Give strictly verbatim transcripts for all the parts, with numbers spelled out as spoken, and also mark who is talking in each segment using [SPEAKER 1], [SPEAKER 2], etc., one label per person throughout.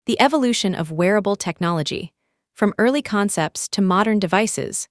[SPEAKER 1] The evolution of wearable technology, from early concepts to modern devices.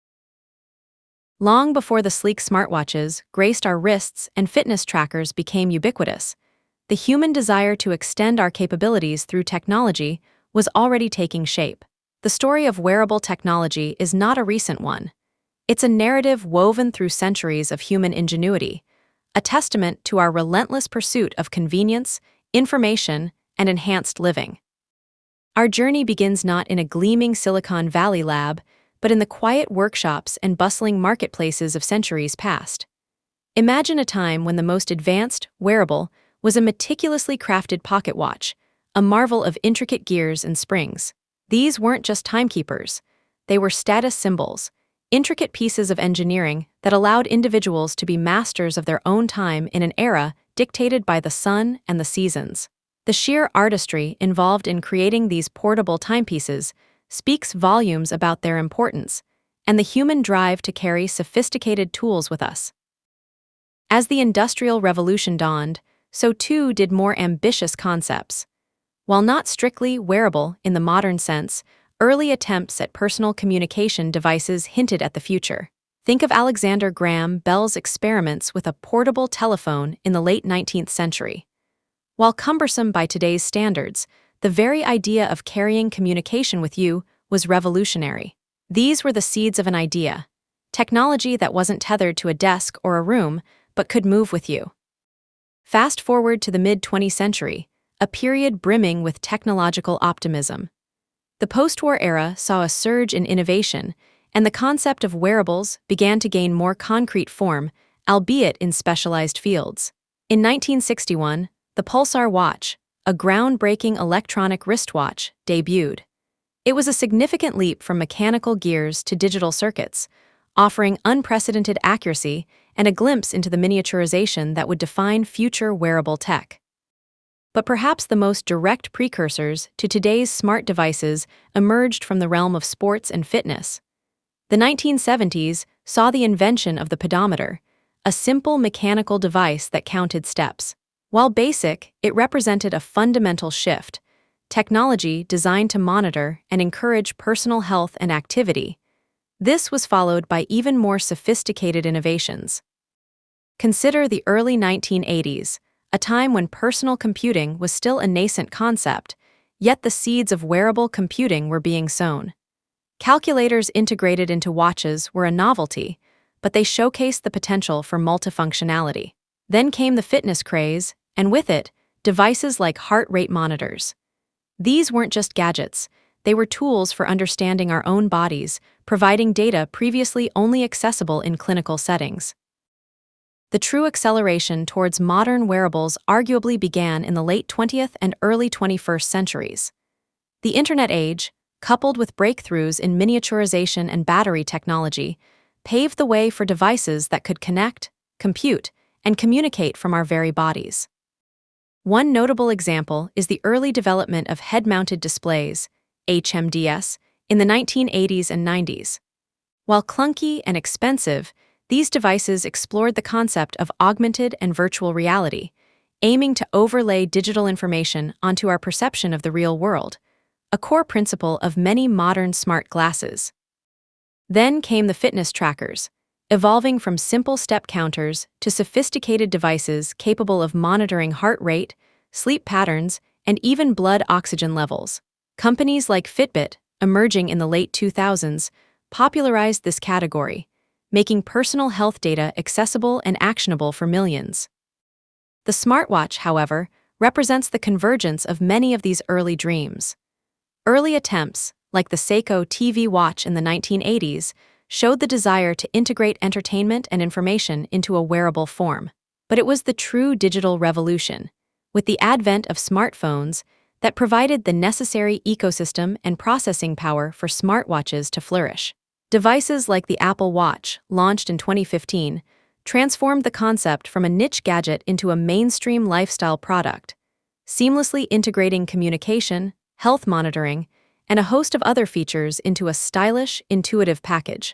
[SPEAKER 1] Long before the sleek smartwatches graced our wrists and fitness trackers became ubiquitous, the human desire to extend our capabilities through technology was already taking shape. The story of wearable technology is not a recent one. It's a narrative woven through centuries of human ingenuity, a testament to our relentless pursuit of convenience, information, and enhanced living. Our journey begins not in a gleaming Silicon Valley lab, but in the quiet workshops and bustling marketplaces of centuries past. Imagine a time when the most advanced, wearable, was a meticulously crafted pocket watch, a marvel of intricate gears and springs. These weren't just timekeepers. They were status symbols, intricate pieces of engineering that allowed individuals to be masters of their own time in an era dictated by the sun and the seasons. The sheer artistry involved in creating these portable timepieces speaks volumes about their importance and the human drive to carry sophisticated tools with us. As the Industrial Revolution dawned, so too did more ambitious concepts. While not strictly wearable in the modern sense, early attempts at personal communication devices hinted at the future. Think of Alexander Graham Bell's experiments with a portable telephone in the late nineteenth century. While cumbersome by today's standards, the very idea of carrying communication with you was revolutionary. These were the seeds of an idea, technology that wasn't tethered to a desk or a room, but could move with you. Fast forward to the mid-twentieth century, a period brimming with technological optimism. The post-war era saw a surge in innovation, and the concept of wearables began to gain more concrete form, albeit in specialized fields. In nineteen sixty-one, the Pulsar watch, a groundbreaking electronic wristwatch, debuted. It was a significant leap from mechanical gears to digital circuits, offering unprecedented accuracy and a glimpse into the miniaturization that would define future wearable tech. But perhaps the most direct precursors to today's smart devices emerged from the realm of sports and fitness. The nineteen seventies saw the invention of the pedometer, a simple mechanical device that counted steps. While basic, it represented a fundamental shift, technology designed to monitor and encourage personal health and activity. This was followed by even more sophisticated innovations. Consider the early nineteen eighties, a time when personal computing was still a nascent concept, yet the seeds of wearable computing were being sown. Calculators integrated into watches were a novelty, but they showcased the potential for multifunctionality. Then came the fitness craze, and with it, devices like heart rate monitors. These weren't just gadgets, they were tools for understanding our own bodies, providing data previously only accessible in clinical settings. The true acceleration towards modern wearables arguably began in the late twentieth and early twenty-first centuries. The Internet age, coupled with breakthroughs in miniaturization and battery technology, paved the way for devices that could connect, compute, and communicate from our very bodies. One notable example is the early development of head-mounted displays, H M D S, in the nineteen eighties and nineties. While clunky and expensive, these devices explored the concept of augmented and virtual reality, aiming to overlay digital information onto our perception of the real world, a core principle of many modern smart glasses. Then came the fitness trackers, evolving from simple step counters to sophisticated devices capable of monitoring heart rate, sleep patterns, and even blood oxygen levels. Companies like Fitbit, emerging in the late two thousands, popularized this category, making personal health data accessible and actionable for millions. The smartwatch, however, represents the convergence of many of these early dreams. Early attempts, like the Seiko T V watch in the nineteen eighties, showed the desire to integrate entertainment and information into a wearable form. But it was the true digital revolution, with the advent of smartphones, that provided the necessary ecosystem and processing power for smartwatches to flourish. Devices like the Apple Watch, launched in twenty fifteen, transformed the concept from a niche gadget into a mainstream lifestyle product, seamlessly integrating communication, health monitoring, and a host of other features into a stylish, intuitive package.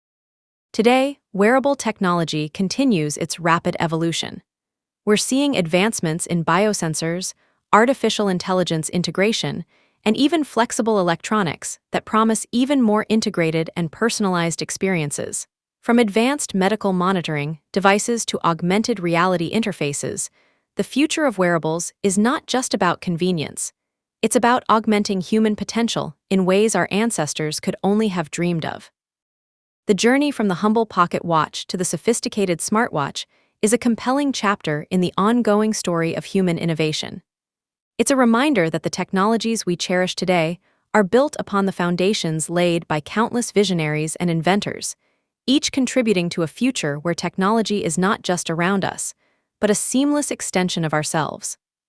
[SPEAKER 1] Today, wearable technology continues its rapid evolution. We're seeing advancements in biosensors, artificial intelligence integration, and even flexible electronics that promise even more integrated and personalized experiences. From advanced medical monitoring devices to augmented reality interfaces, the future of wearables is not just about convenience. It's about augmenting human potential in ways our ancestors could only have dreamed of. The journey from the humble pocket watch to the sophisticated smartwatch is a compelling chapter in the ongoing story of human innovation. It's a reminder that the technologies we cherish today are built upon the foundations laid by countless visionaries and inventors, each contributing to a future where technology is not just around us, but a seamless extension of ourselves.